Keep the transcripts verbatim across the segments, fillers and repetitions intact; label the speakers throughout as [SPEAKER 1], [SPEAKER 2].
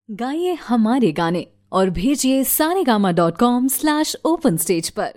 [SPEAKER 1] गाइए हमारे गाने और भेजिए Saregama dot com slash open stage पर।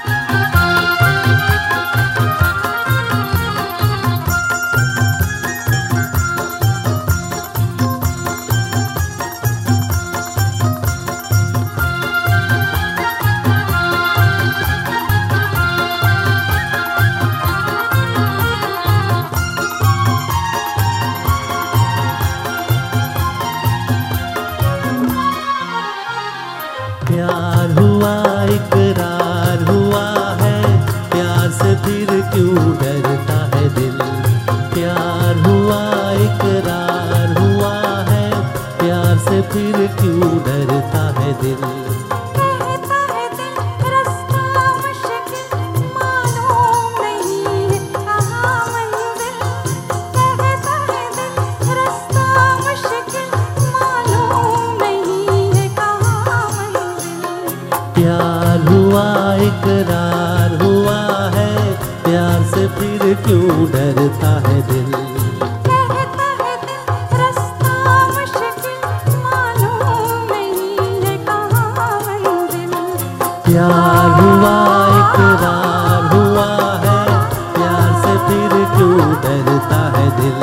[SPEAKER 2] प्यार हुआ इकरार हुआ है, प्यार से फिर क्यों डरता है दिल। प्यार हुआ इकरार हुआ है, प्यार से फिर क्यों डरता है दिल।
[SPEAKER 3] कहता है दिल रास्ता मुश्किल मालूम नहीं है कहाँ मंजिल। कहता है दिल रास्ता मुश्किल मालूम नहीं है कहाँ मंजिल।
[SPEAKER 2] प्यार हुआ इकरार हुआ है, प्यार से फिर क्यों डरता है दिल।
[SPEAKER 3] कहता है दिल रास्ता मुश्किल मालूम नहीं है कहाँ मंजिल।
[SPEAKER 2] प्यार हुआ इकरार हुआ है, प्यार से फिर क्यों डरता है दिल।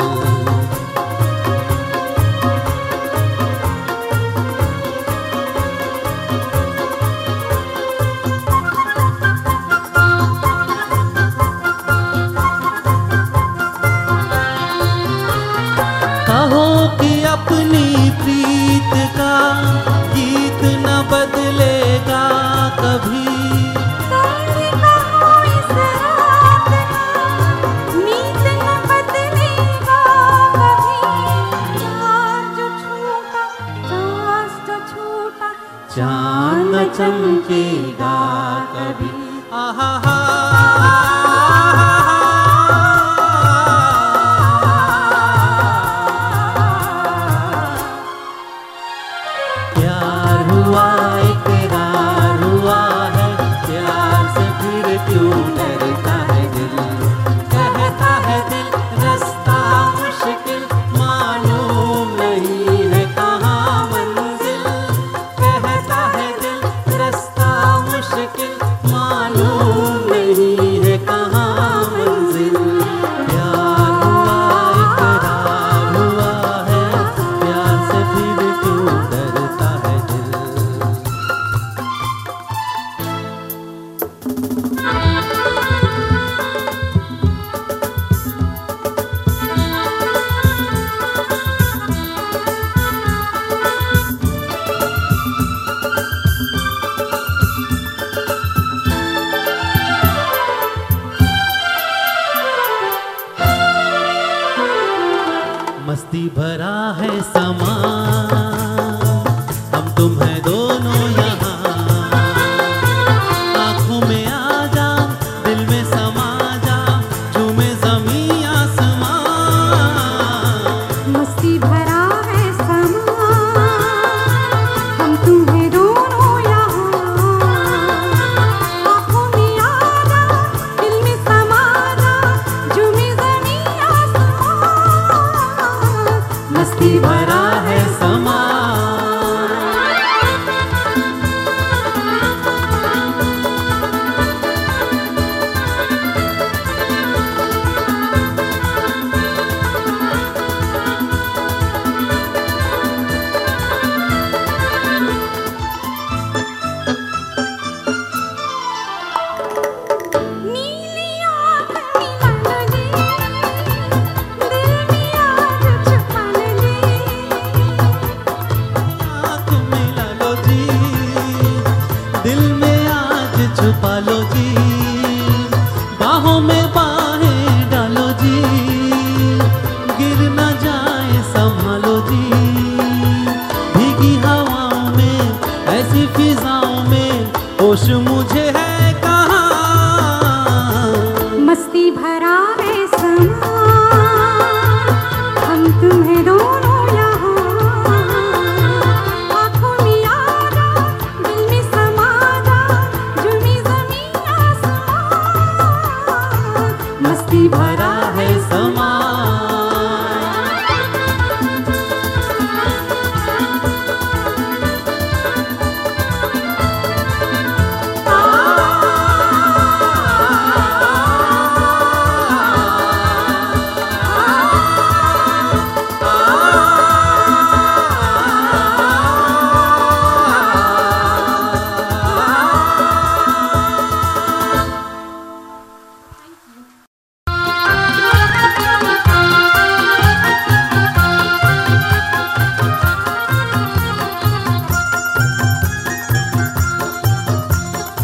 [SPEAKER 2] कहो कि अपनी प्रीत का गीत न बदलेगा कभी।
[SPEAKER 3] कहीं कहो इस रात का नीत न बदलेगा कभी। प्यार जो छूटा सांस जो छूटा
[SPEAKER 2] चांद न चमकेगा कभी। आहा हा